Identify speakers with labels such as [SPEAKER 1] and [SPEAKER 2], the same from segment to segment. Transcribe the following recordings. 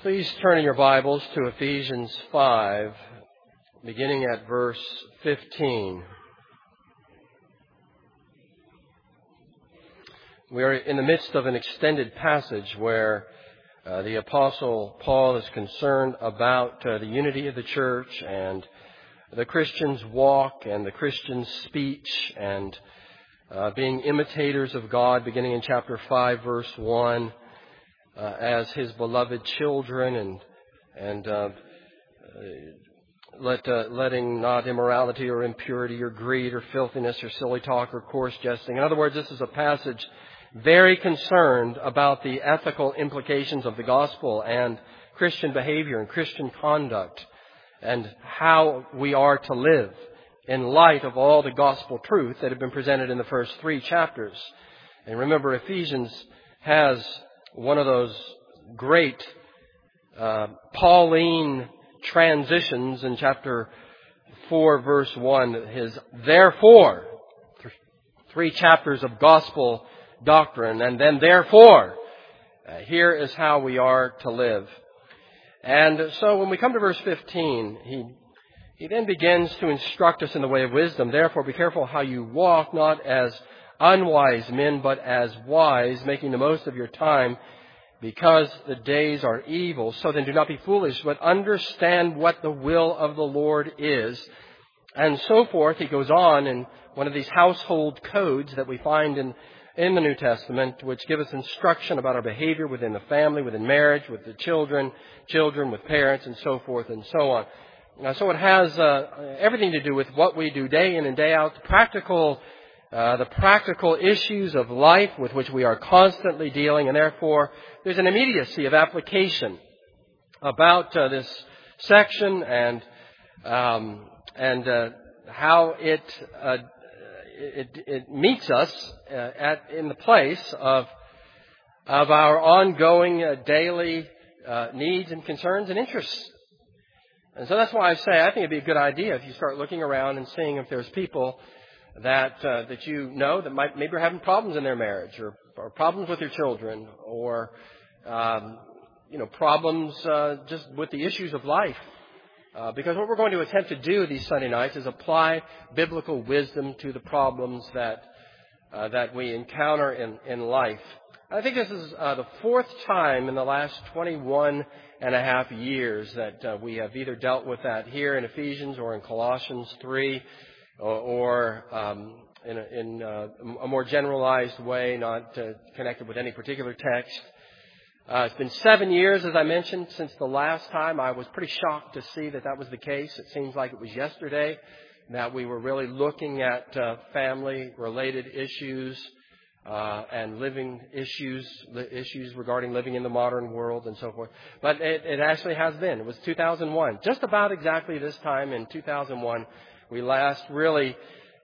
[SPEAKER 1] Please turn in your Bibles to Ephesians 5, beginning at verse 15. We are in the midst of an extended passage where the Apostle Paul is concerned about the unity of the church and the Christian's walk and the Christian's speech and being imitators of God, beginning in chapter 5, verse 1. As his beloved children and letting not immorality or impurity or greed or filthiness or silly talk or coarse jesting. In other words, this is a passage very concerned about the ethical implications of the gospel and Christian behavior and Christian conduct and how we are to live in light of all the gospel truth that have been presented in the first 3 chapters. And remember, Ephesians has one of those great Pauline transitions in chapter 4, verse 1. His therefore, 3 chapters of gospel doctrine, and then therefore, here is how we are to live. And so when we come to verse 15, he then begins to instruct us in the way of wisdom. Therefore, be careful how you walk, not as unwise men, but as wise, making the most of your time, because the days are evil. So then do not be foolish, but understand what the will of the Lord is. And so forth. He goes on in one of these household codes that we find in the New Testament, which give us instruction about our behavior within the family, within marriage, with the children with parents, and so forth and so on. So it has everything to do with what we do day in and day out, the practical issues of life with which we are constantly dealing, and therefore there's an immediacy of application about this section and how it meets us in the place of our ongoing daily needs and concerns and interests. And so that's why I say I think it'd be a good idea if you start looking around and seeing if there's people that you know that maybe are having problems in their marriage or problems with their children or problems just with the issues of life. Because what we're going to attempt to do these Sunday nights is apply biblical wisdom to the problems that we encounter in life. I think this is the 4th time in the last 21 and a half years that we have either dealt with that here in Ephesians or in Colossians 3 or in a more generalized way, not connected with any particular text. It's been 7 years, as I mentioned, since the last time. I was pretty shocked to see that was the case. It seems like it was yesterday that we were really looking at family-related issues and living issues regarding living in the modern world and so forth. But it actually has been. It was 2001. Just about exactly this time in 2001, we last really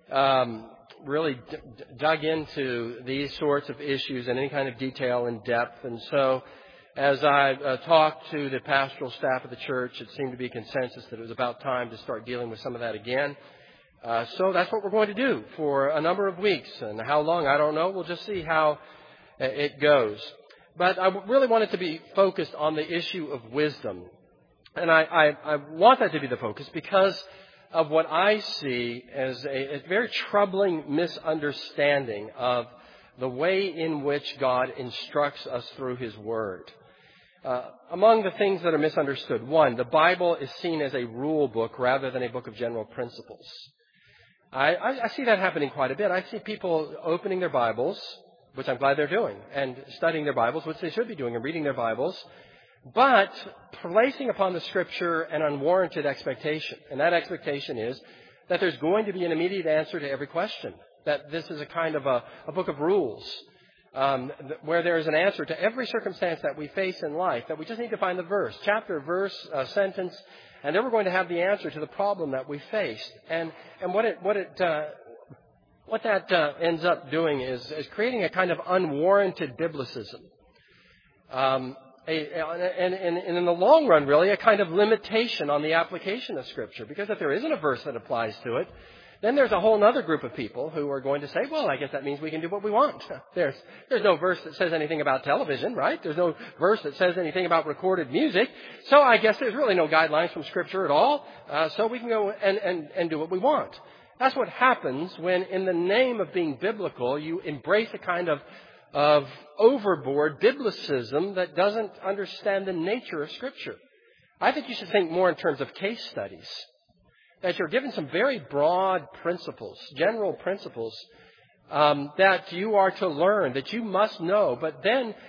[SPEAKER 1] dug into these sorts of issues in any kind of detail and depth. And so as I talked to the pastoral staff of the church, it seemed to be consensus that it was about time to start dealing with some of that again. So that's what we're going to do for a number of weeks. And how long, I don't know. We'll just see how it goes. But I really want it to be focused on the issue of wisdom. And I want that to be the focus because of what I see as a very troubling misunderstanding of the way in which God instructs us through His Word. Among the things that are misunderstood, 1, the Bible is seen as a rule book rather than a book of general principles. I see that happening quite a bit. I see people opening their Bibles, which I'm glad they're doing, and studying their Bibles, which they should be doing, and reading their Bibles, but placing upon the Scripture an unwarranted expectation. And that expectation is that there's going to be an immediate answer to every question. That this is a kind of a book of rules where there is an answer to every circumstance that we face in life, that we just need to find the verse, chapter, verse, sentence, and then we're going to have the answer to the problem that we face. And what that ends up doing is creating a kind of unwarranted biblicism. And in the long run, really, a kind of limitation on the application of Scripture. Because if there isn't a verse that applies to it, Then there's a whole other group of people who are going to say, well, I guess that means we can do what we want. There's no verse that says anything about television, right? There's no verse that says anything about recorded music. So I guess there's really no guidelines from Scripture at all. So we can go and do what we want. That's what happens when, in the name of being biblical, you embrace a kind of overboard biblicism that doesn't understand the nature of Scripture. I think you should think more in terms of case studies. That you're given some very broad principles, general principles, that you are to learn, that you must know, but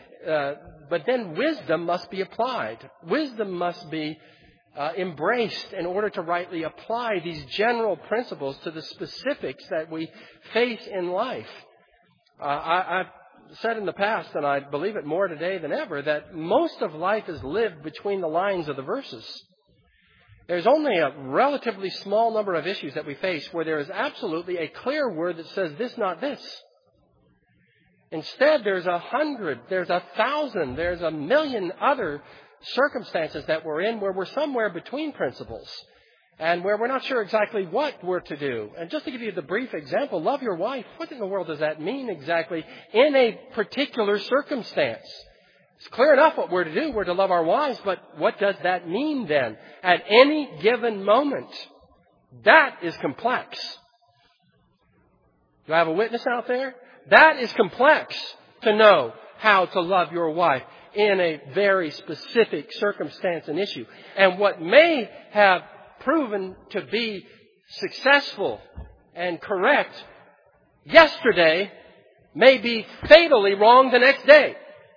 [SPEAKER 1] then wisdom must be applied. Wisdom must be embraced in order to rightly apply these general principles to the specifics that we face in life. I've said in the past, and I believe it more today than ever, that most of life is lived between the lines of the verses. There's only a relatively small number of issues that we face where there is absolutely a clear word that says this, not this. Instead, there's 100, there's 1,000, there's 1,000,000 other circumstances that we're in where we're somewhere between principles and where we're not sure exactly what we're to do. And just to give you the brief example, love your wife. What in the world does that mean exactly in a particular circumstance? It's clear enough what we're to do. We're to love our wives, but what does that mean then at any given moment? That is complex. Do I have a witness out there? That is complex to know how to love your wife in a very specific circumstance and issue. And what may have proven to be successful and correct yesterday may be fatally wrong the next day.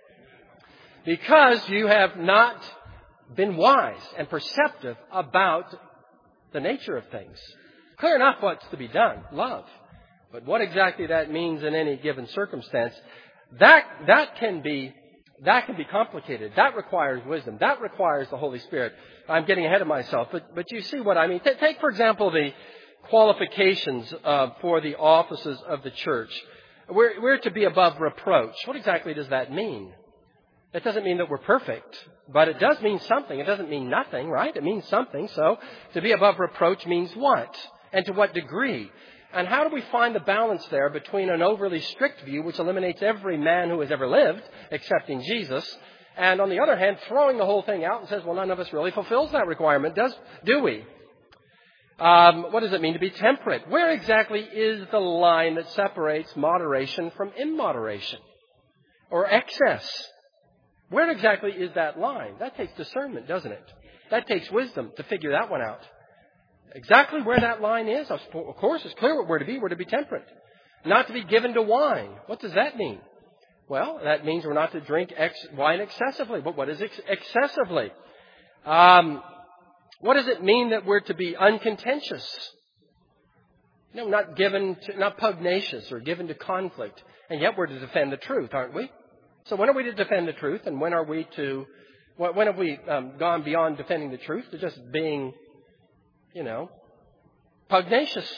[SPEAKER 1] Because you have not been wise and perceptive about the nature of things. Clear enough what's to be done, love. But what exactly that means in any given circumstance, that can be complicated. That requires wisdom. That requires the Holy Spirit. I'm getting ahead of myself, but you see what I mean. Take, for example, the qualifications for the offices of the church. We're to be above reproach. What exactly does that mean? It doesn't mean that we're perfect, but it does mean something. It doesn't mean nothing, right? It means something. So to be above reproach means what? And to what degree? And how do we find the balance there between an overly strict view, which eliminates every man who has ever lived, excepting Jesus, and on the other hand, throwing the whole thing out and says, well, none of us really fulfills that requirement, do we? What does it mean to be temperate? Where exactly is the line that separates moderation from immoderation or excess? Where exactly is that line? That takes discernment, doesn't it? That takes wisdom to figure that one out. Exactly where that line is, of course, it's clear what we're to be. We're to be temperate. Not to be given to wine. What does that mean? Well, that means we're not to drink wine excessively. But what is excessively? What does it mean that we're to be uncontentious? Not pugnacious or given to conflict. And yet we're to defend the truth, aren't we? So when are we to defend the truth, and when have we gone beyond defending the truth to just being, pugnacious?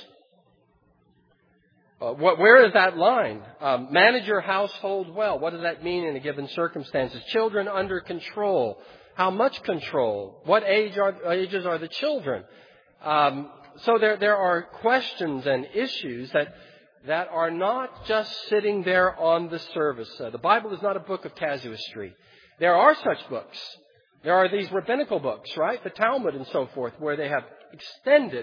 [SPEAKER 1] Where is that line? Manage your household well. What does that mean in a given circumstances? Children under control. How much control? What ages are the children? So there are questions and issues that are not just sitting there on the surface. The Bible is not a book of casuistry. There are such books. There are these rabbinical books, right? The Talmud and so forth, where they have extended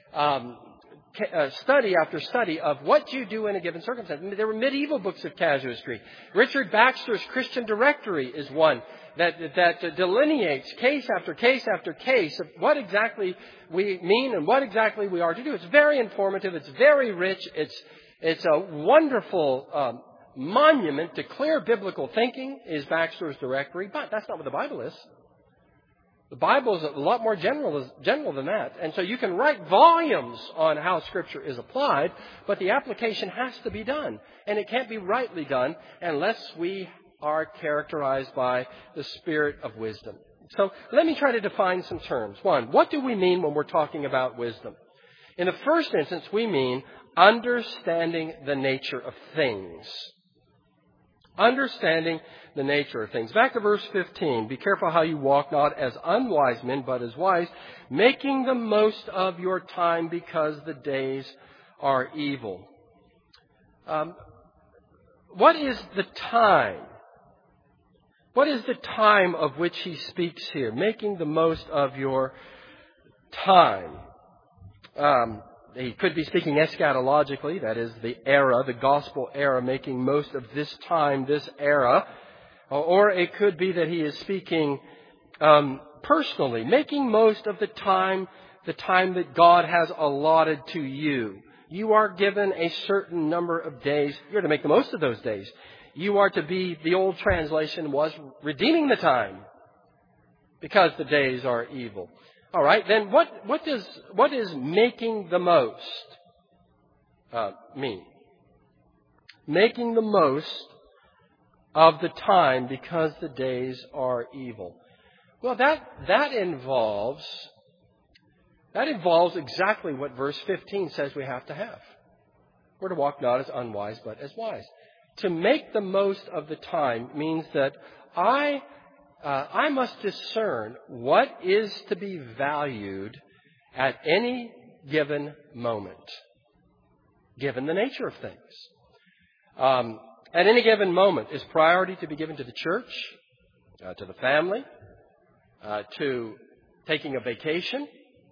[SPEAKER 1] study after study of what you do in a given circumstance. There were medieval books of casuistry. Richard Baxter's Christian Directory is one that delineates case after case after case of what exactly we mean and what exactly we are to do. It's very informative. It's very rich. It's a wonderful monument to clear biblical thinking is Baxter's Directory, but that's not what the Bible is. The Bible is a lot more general than that. And so you can write volumes on how Scripture is applied, but the application has to be done. And it can't be rightly done unless we are characterized by the spirit of wisdom. So let me try to define some terms. One, what do we mean when we're talking about wisdom? In the first instance, we mean understanding the nature of things. Understanding the nature of things. Back to verse 15. Be careful how you walk, not as unwise men, but as wise, making the most of your time because the days are evil. What is the time? What is the time of which he speaks here? Making the most of your time. He could be speaking eschatologically, that is the era, the gospel era, making most of this time, this era. Or it could be that he is speaking personally, making most of the time that God has allotted to you. You are given a certain number of days. You're to make the most of those days. You are to be, the old translation was, redeeming the time, because the days are evil. All right, then what does making the most mean? Making the most of the time because the days are evil. Well, that involves exactly what verse 15 says we have to have. We're to walk not as unwise, but as wise. To make the most of the time means that I must discern what is to be valued at any given moment, given the nature of things. At any given moment, is priority to be given to the church, to the family, to taking a vacation,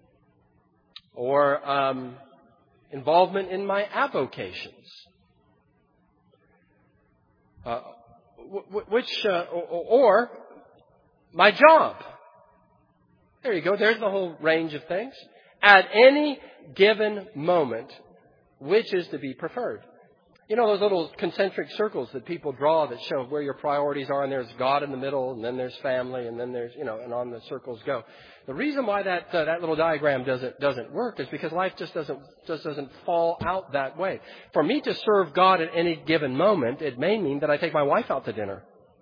[SPEAKER 1] or involvement in my avocations? Or my job. There you go. There's the whole range of things. At any given moment, which is to be preferred? You know those little concentric circles that people draw that show where your priorities are, and there's God in the middle, and then there's family, and then there's, and on the circles go. The reason why that little diagram doesn't work is because life just doesn't fall out that way. For me to serve God at any given moment, it may mean that I take my wife out to dinner.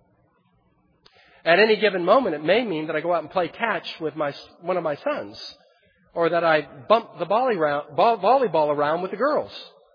[SPEAKER 1] At any given moment, it may mean that I go out and play catch with one of my sons, or that I bump the volleyball around with the girls.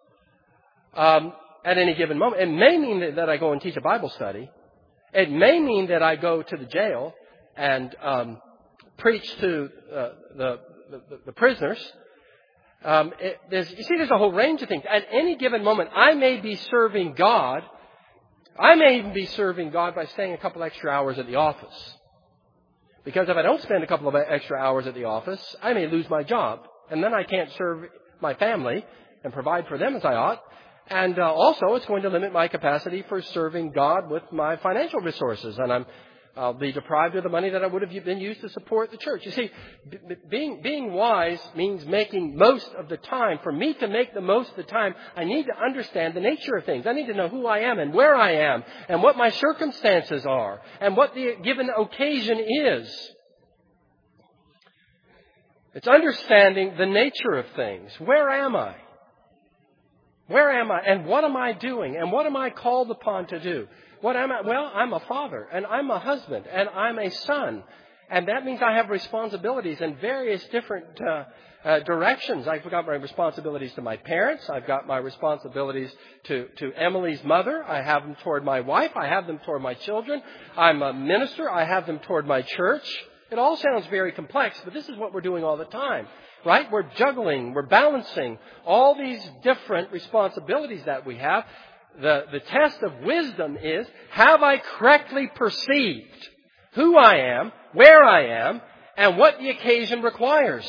[SPEAKER 1] At any given moment. It may mean that I go and teach a Bible study. It may mean that I go to the jail and preach to the prisoners. There's a whole range of things. At any given moment, I may be serving God. I may even be serving God by staying a couple extra hours at the office. Because if I don't spend a couple of extra hours at the office, I may lose my job. And then I can't serve my family and provide for them as I ought. And also, it's going to limit my capacity for serving God with my financial resources. And I'll be deprived of the money that I would have been used to support the church. You see, being wise means making most of the time. For me to make the most of the time, I need to understand the nature of things. I need to know who I am and where I am and what my circumstances are and what the given occasion is. It's understanding the nature of things. Where am I? Where am I? And what am I doing? And what am I called upon to do? What am I? Well, I'm a father, and I'm a husband, and I'm a son. And that means I have responsibilities in various different directions. I've got my responsibilities to my parents. I've got my responsibilities to Emily's mother. I have them toward my wife. I have them toward my children. I'm a minister. I have them toward my church. It all sounds very complex, but this is what we're doing all the time. Right? We're juggling, we're balancing all these different responsibilities that we have. The test of wisdom is, have I correctly perceived who I am, where I am, and what the occasion requires?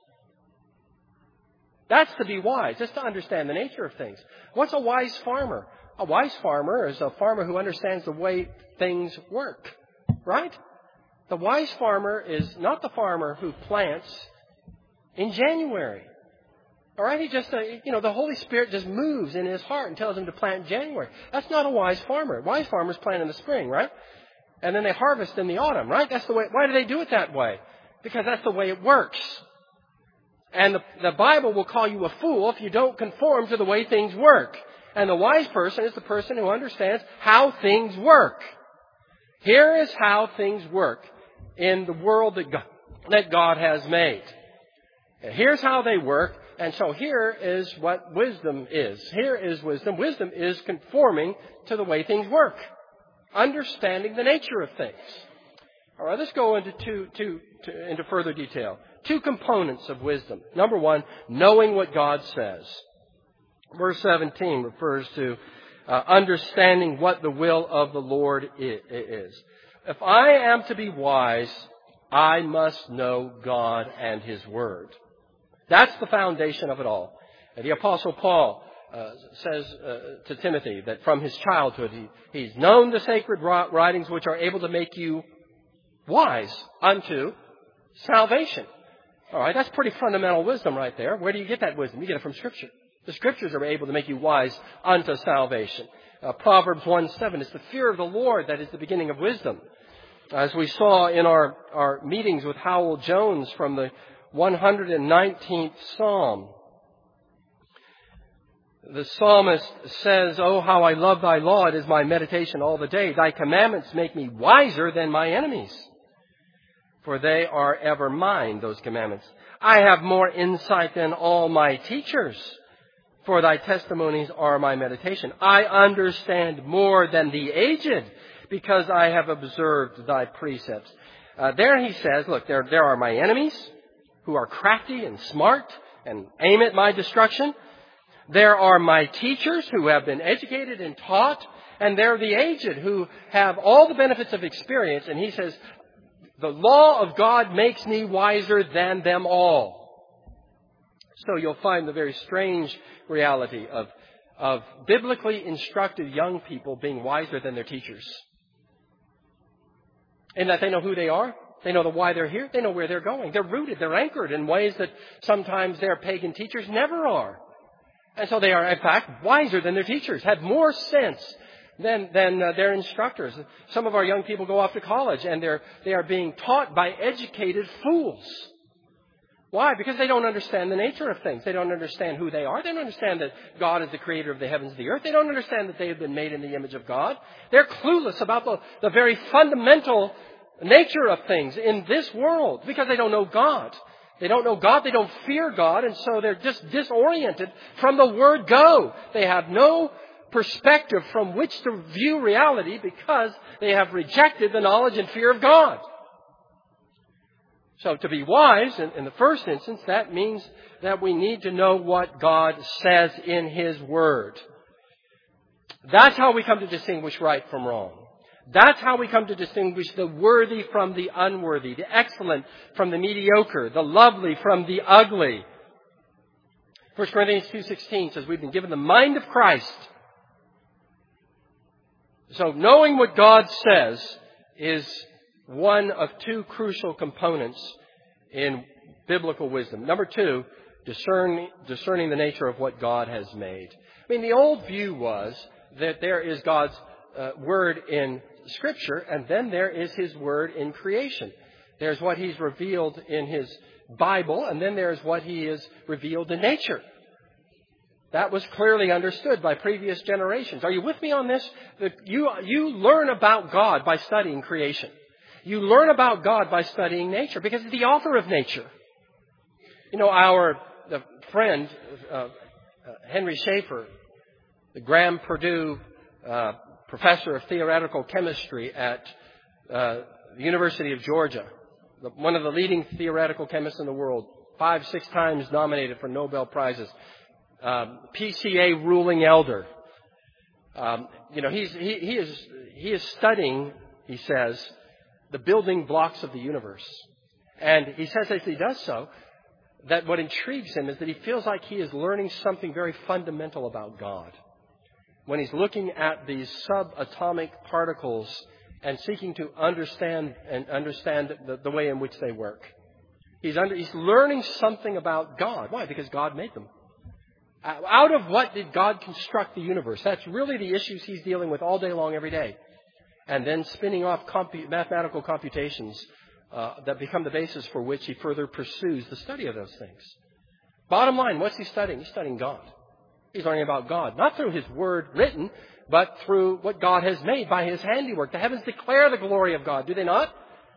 [SPEAKER 1] That's to be wise. That's to understand the nature of things. What's a wise farmer? A wise farmer is a farmer who understands the way things work. Right? The wise farmer is not the farmer who plants in January. All right? He just, the Holy Spirit just moves in his heart and tells him to plant in January. That's not a wise farmer. Wise farmers plant in the spring, right? And then they harvest in the autumn, right? That's the way. Why do they do it that way? Because that's the way it works. And the Bible will call you a fool if you don't conform to the way things work. And the wise person is the person who understands how things work. Here is how things work in the world that God has made. Here's how they work, and so here is what wisdom is. Here is wisdom. Wisdom is conforming to the way things work, understanding the nature of things. All right, let's go into further detail. Two components of wisdom. Number one, knowing what God says. Verse 17 refers to understanding what the will of the Lord is. If I am to be wise, I must know God and His Word. That's the foundation of it all. The Apostle Paul says to Timothy that from his childhood he's known the sacred writings which are able to make you wise unto salvation. All right, that's pretty fundamental wisdom right there. Where do you get that wisdom? You get it from Scripture. The Scriptures are able to make you wise unto salvation. Proverbs 1:7, it's the fear of the Lord that is the beginning of wisdom. As we saw in our meetings with Howell Jones from the 119th Psalm, the psalmist says, "Oh, how I love thy law. It is my meditation all the day. Thy commandments make me wiser than my enemies. For they are ever mine," those commandments. "I have more insight than all my teachers. For thy testimonies are my meditation. I understand more than the aged, because I have observed thy precepts." There he says, look, there are my enemies who are crafty and smart and aim at my destruction. There are my teachers who have been educated and taught. And there are the aged who have all the benefits of experience. And he says, the law of God makes me wiser than them all. So you'll find the very strange reality of biblically instructed young people being wiser than their teachers. In that they know who they are. They know why they're here. They know where they're going. They're rooted. They're anchored in ways that sometimes their pagan teachers never are. And so they are, in fact, wiser than their teachers, have more sense than their instructors. Some of our young people go off to college and they are being taught by educated fools. Why? Because they don't understand the nature of things. They don't understand who they are. They don't understand that God is the creator of the heavens and the earth. They don't understand that they have been made in the image of God. They're clueless about the very fundamental nature of things in this world because they don't know God. They don't know God. They don't fear God. And so they're just disoriented from the word go. They have no perspective from which to view reality because they have rejected the knowledge and fear of God. So to be wise, in the first instance, that means that we need to know what God says in His Word. That's how we come to distinguish right from wrong. That's how we come to distinguish the worthy from the unworthy, the excellent from the mediocre, the lovely from the ugly. 1 Corinthians 2:16 says we've been given the mind of Christ. So knowing what God says is one of two crucial components in biblical wisdom. Number two, discerning the nature of what God has made. I mean, the old view was that there is God's Word in Scripture, and then there is His Word in creation. There's what He's revealed in His Bible, and then there's what He has revealed in nature. That was clearly understood by previous generations. Are you with me on this? That you learn about God by studying creation. You learn about God by studying nature because He's the author of nature. You know, our friend, Henry Schaefer, the Graham-Purdue professor of theoretical chemistry at the University of Georgia, one of the leading theoretical chemists in the world, 5-6 times nominated for Nobel Prizes, PCA ruling elder. He is studying, he says, the building blocks of the universe. And he says as he does so, that what intrigues him is that he feels like he is learning something very fundamental about God. When he's looking at these subatomic particles and seeking to understand the way in which they work. He's learning something about God. Why? Because God made them. Out of what did God construct the universe? That's really the issues he's dealing with all day long, every day. And then spinning off mathematical computations that become the basis for which he further pursues the study of those things. Bottom line, what's he studying? He's studying God. He's learning about God, not through His Word written, but through what God has made by His handiwork. The heavens declare the glory of God, do they not?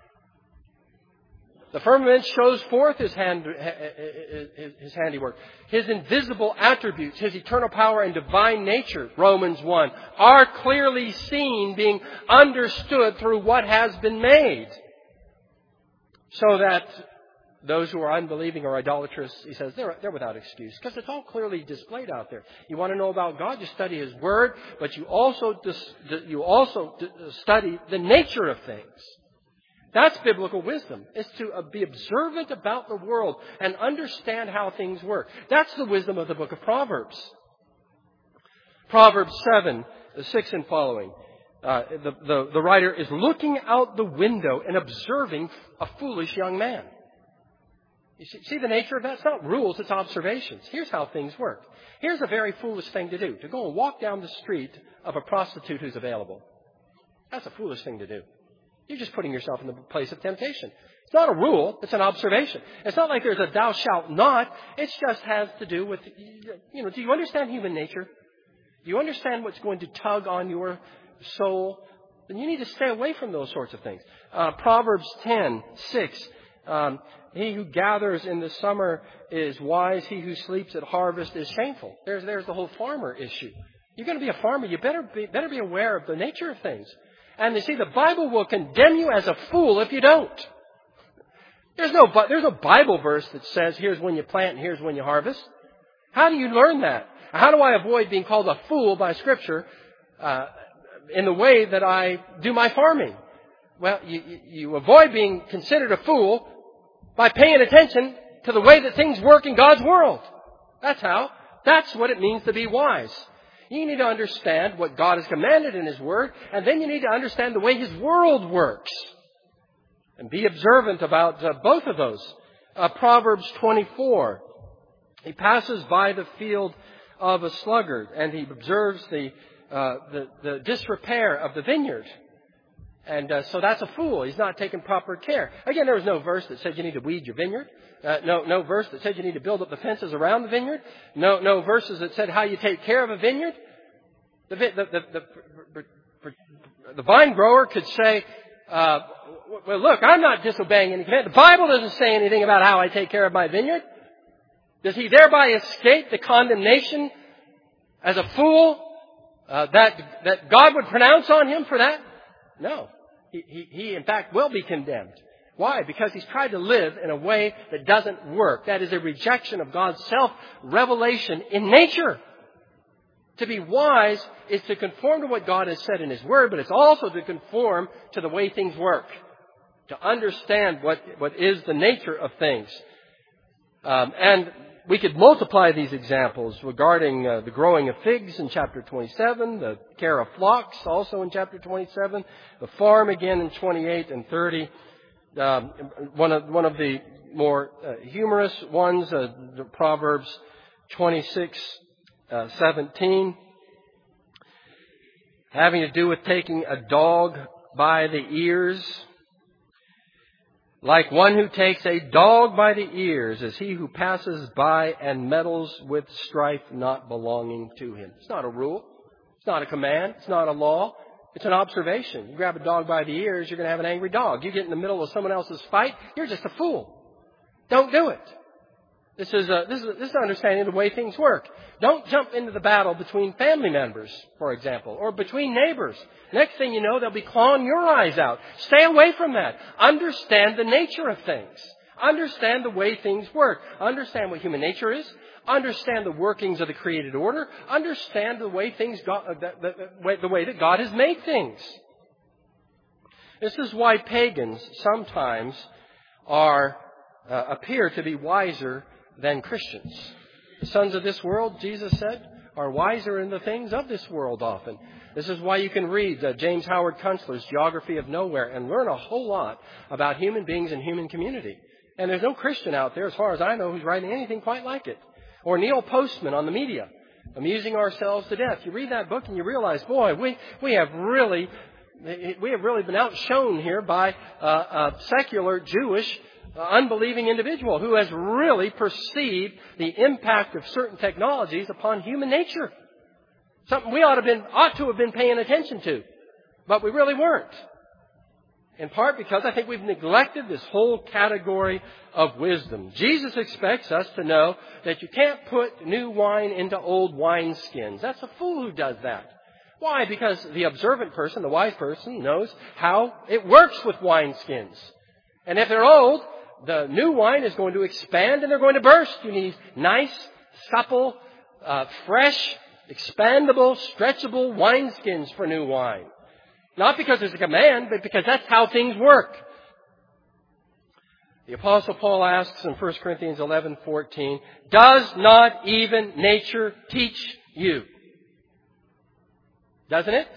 [SPEAKER 1] The firmament shows forth His handiwork. His invisible attributes, His eternal power and divine nature, Romans 1, are clearly seen, being understood through what has been made. So that Those who are unbelieving or idolatrous, he says, they're without excuse, because it's all clearly displayed out there. You want to know about God, you study His Word, but you also study the nature of things. That's biblical wisdom, is to be observant about the world and understand how things work. That's the wisdom of the book of Proverbs. Proverbs 7:6 and following. The writer is looking out the window and observing a foolish young man. You see the nature of that? It's not rules, it's observations. Here's how things work. Here's a very foolish thing to do. To go and walk down the street of a prostitute who's available. That's a foolish thing to do. You're just putting yourself in the place of temptation. It's not a rule, it's an observation. It's not like there's a thou shalt not. It just has to do with, do you understand human nature? Do you understand what's going to tug on your soul? Then you need to stay away from those sorts of things. Proverbs 10:6. He who gathers in the summer is wise. He who sleeps at harvest is shameful. There's the whole farmer issue. You're going to be a farmer. You better be aware of the nature of things. And you see, the Bible will condemn you as a fool if you don't. There's no Bible verse that says, here's when you plant and here's when you harvest. How do you learn that? How do I avoid being called a fool by Scripture in the way that I do my farming? Well, you avoid being considered a fool by paying attention to the way that things work in God's world. That's how. That's what it means to be wise. You need to understand what God has commanded in His Word, and then you need to understand the way His world works. And be observant about both of those. Proverbs 24. He passes by the field of a sluggard, and he observes the disrepair of the vineyard. And so that's a fool. He's not taking proper care. Again, there was no verse that said you need to weed your vineyard. No verse that said you need to build up the fences around the vineyard. No verses that said how you take care of a vineyard. The vine grower could say, well, look, I'm not disobeying any command. The Bible doesn't say anything about how I take care of my vineyard. Does he thereby escape the condemnation as a fool that God would pronounce on him for that? No. He in fact will be condemned. Why? Because he's tried to live in a way that doesn't work. That is a rejection of God's self-revelation in nature. To be wise is to conform to what God has said in His Word, but it's also to conform to the way things work. To understand what is the nature of things. And we could multiply these examples regarding the growing of figs in chapter 27, the care of flocks also in chapter 27, the farm again in 28 and 30. One of the more humorous ones, Proverbs 26:17, having to do with taking a dog by the ears. Like one who takes a dog by the ears is he who passes by and meddles with strife not belonging to him. It's not a rule. It's not a command. It's not a law. It's an observation. You grab a dog by the ears, you're going to have an angry dog. You get in the middle of someone else's fight, you're just a fool. Don't do it. This is understanding the way things work. Don't jump into the battle between family members, for example, or between neighbors. Next thing you know, they'll be clawing your eyes out. Stay away from that. Understand the nature of things. Understand the way things work. Understand what human nature is. Understand the workings of the created order. Understand the way the way that God has made things. This is why pagans sometimes appear to be wiser than Christians. The sons of this world, Jesus said, are wiser in the things of this world often. This is why you can read James Howard Kunstler's Geography of Nowhere and learn a whole lot about human beings and human community. And there's no Christian out there, as far as I know, who's writing anything quite like it. Or Neil Postman on the media, Amusing Ourselves to Death. You read that book and you realize, boy, we have really been outshone here by a secular Jewish unbelieving individual who has really perceived the impact of certain technologies upon human nature. Something we ought to have been paying attention to, but we really weren't. In part because I think we've neglected this whole category of wisdom. Jesus expects us to know that you can't put new wine into old wineskins. That's a fool who does that. Why? Because the observant person, the wise person, knows how it works with wineskins. And if they're old, the new wine is going to expand and they're going to burst. You need nice, supple, fresh, expandable, stretchable wineskins for new wine. Not because there's a command, but because that's how things work. The Apostle Paul asks in 1 Corinthians 11:14, does not even nature teach you? Doesn't it?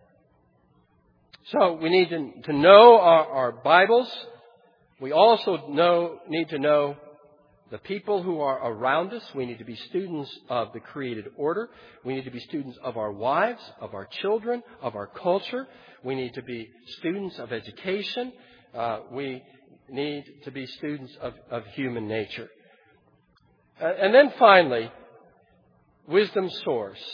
[SPEAKER 1] So we need to know our Bibles. We also need to know the people who are around us. We need to be students of the created order. We need to be students of our wives, of our children, of our culture. We need to be students of education. We need to be students of human nature. And then finally, wisdom source.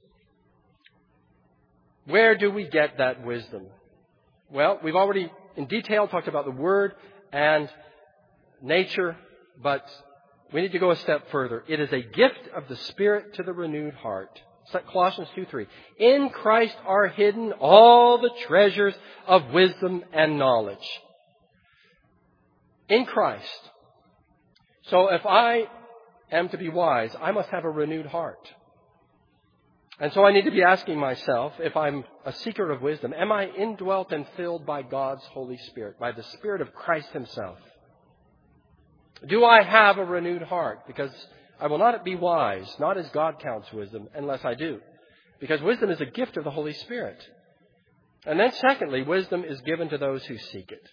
[SPEAKER 1] Where do we get that wisdom? Well, we've already in detail talked about the Word and nature, but we need to go a step further. It is a gift of the Spirit to the renewed heart. It's like Colossians 2:3. In Christ are hidden all the treasures of wisdom and knowledge. In Christ. So if I am to be wise, I must have a renewed heart. And so I need to be asking myself, if I'm a seeker of wisdom, am I indwelt and filled by God's Holy Spirit, by the Spirit of Christ Himself? Do I have a renewed heart? Because I will not be wise, not as God counts wisdom, unless I do. Because wisdom is a gift of the Holy Spirit. And then secondly, wisdom is given to those who seek it.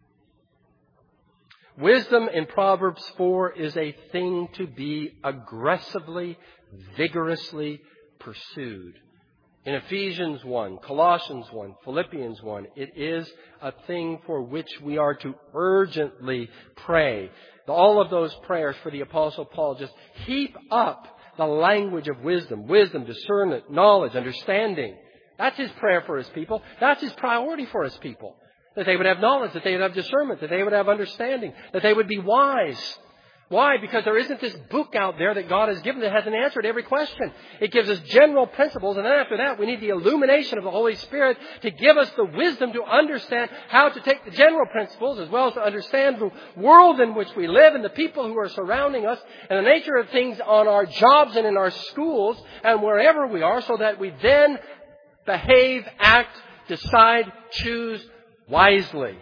[SPEAKER 1] Wisdom in Proverbs 4 is a thing to be aggressively, vigorously pursued. In Ephesians 1, Colossians 1, Philippians 1, it is a thing for which we are to urgently pray. All of those prayers for the Apostle Paul just heap up the language of wisdom. Wisdom, discernment, knowledge, understanding. That's his prayer for his people. That's his priority for his people. That they would have knowledge, that they would have discernment, that they would have understanding, that they would be wise. Why? Because there isn't this book out there that God has given that has an answer to every question. It gives us general principles, and then after that we need the illumination of the Holy Spirit to give us the wisdom to understand how to take the general principles as well as to understand the world in which we live and the people who are surrounding us and the nature of things on our jobs and in our schools and wherever we are, so that we then behave, act, decide, choose wisely.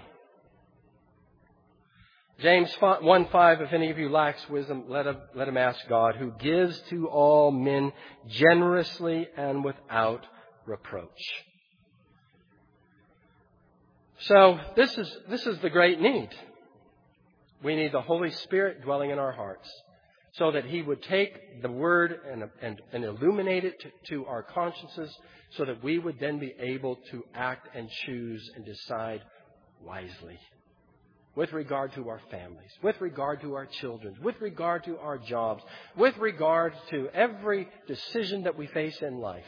[SPEAKER 1] James 1:5, if any of you lacks wisdom, let him ask God, who gives to all men generously and without reproach. So this is the great need. We need the Holy Spirit dwelling in our hearts, so that He would take the Word and illuminate it to our consciences, so that we would then be able to act and choose and decide wisely. With regard to our families, with regard to our children, with regard to our jobs, with regard to every decision that we face in life,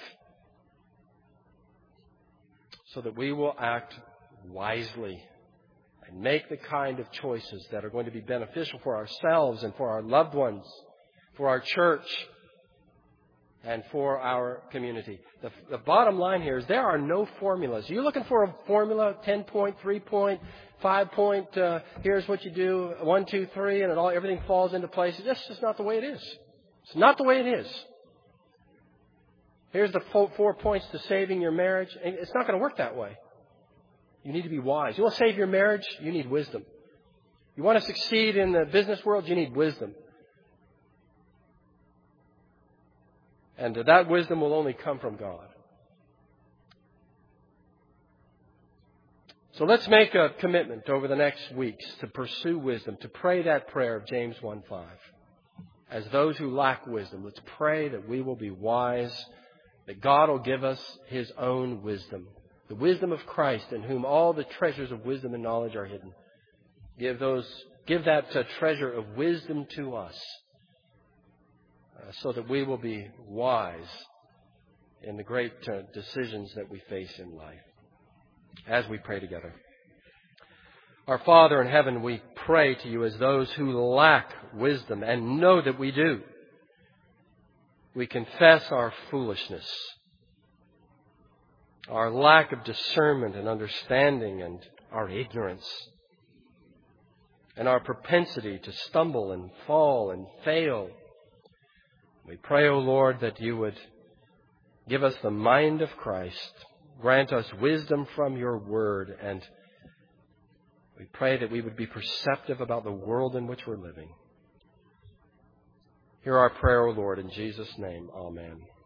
[SPEAKER 1] so that we will act wisely and make the kind of choices that are going to be beneficial for ourselves and for our loved ones, for our church, and for our community. The bottom line here is there are no formulas. You're looking for a formula, 10-point, 3-point, 5-point, here's what you do, 1, 2, 3, and everything falls into place. That's just not the way it is. It's not the way it is. Here's the 4 points to saving your marriage. It's not going to work that way. You need to be wise. You want to save your marriage? You need wisdom. You want to succeed in the business world? You need wisdom. And that wisdom will only come from God. So let's make a commitment over the next weeks to pursue wisdom, to pray that prayer of James 1:5. As those who lack wisdom, let's pray that we will be wise, that God will give us His own wisdom, the wisdom of Christ, in whom all the treasures of wisdom and knowledge are hidden. Give that treasure of wisdom to us, so that we will be wise in the great decisions that we face in life. As we pray together. Our Father in heaven, we pray to You as those who lack wisdom and know that we do. We confess our foolishness, our lack of discernment and understanding, and our ignorance. and our propensity to stumble and fall and fail. We pray, O Lord, that you would give us the mind of Christ, grant us wisdom from your word, and we pray that we would be perceptive about the world in which we're living. Hear our prayer, O Lord, in Jesus' name. Amen.